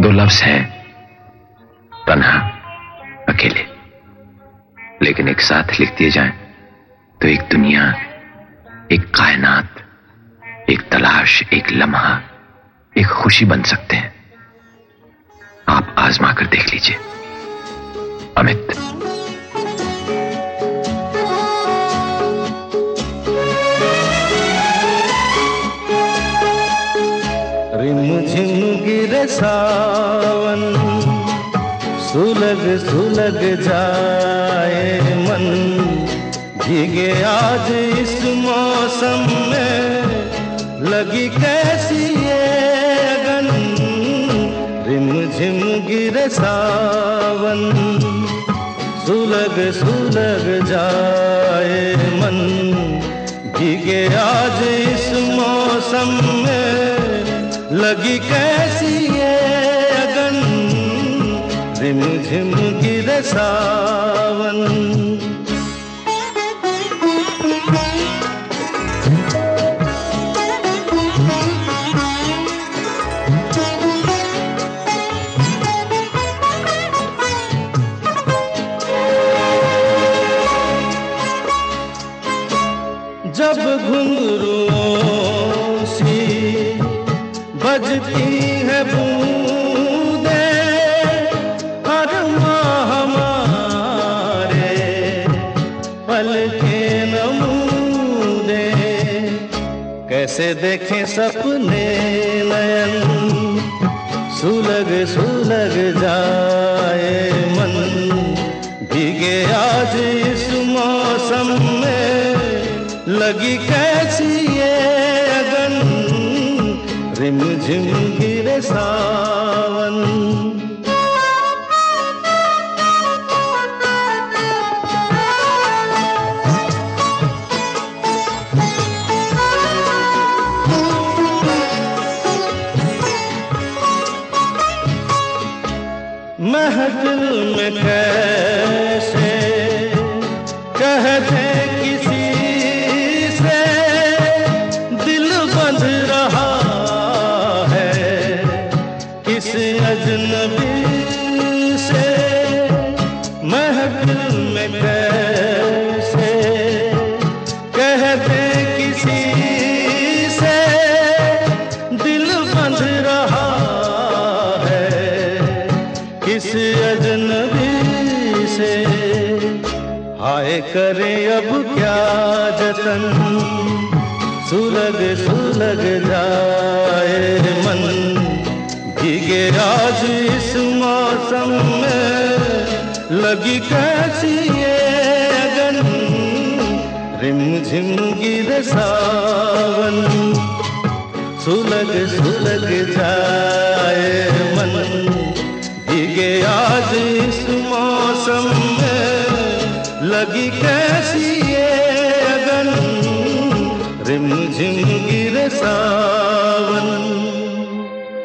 दो लफ्ज हैं, तन्हा, अकेले, लेकिन एक साथ लिख दिए जाएं तो एक दुनिया, एक कायनात, एक तलाश, एक लम्हा, एक खुशी बन सकते हैं। आप आजमा कर देख लीजिए। अमित। रिमझिम गिरे सावन, सुलग सुलग जाए मन, भीगे आज इस मौसम में लगी कैसी ये अगन। रिमझिम गिरे सावन, सुलग सुलग जाए मन, भीगे आज इस मौसम में लगी कैसी ये अगन। रिमझिम गिरे सावन। जब घुंघरूओं सी बजती है बूंदे, अरमां हमारे पलके नमूने, कैसे देखें सपने नयन, सुलग सुलग जाए मन, भीगे आज इस मौसम में लगी कैसी ये अगन। रिमझिम गिरे सावन। महफिल में कैसे कहते किसी से दिल बंध रहा है, किस अजनबी से। महफिल में कैसे कहते किसी से दिल बंध रहा है, किस अजनबी से। हाय करें अब क्या जतन, सुलग सुलग जाए मन, भीगे आज इस मौसम में लगी कैसी ये अगन। रिमझिम गिरे सावन, सुलग सुलग जाए मन, भीगे आज इस मौसम में लगी कैसी ये अगन। रिमझिम गिरे सावन।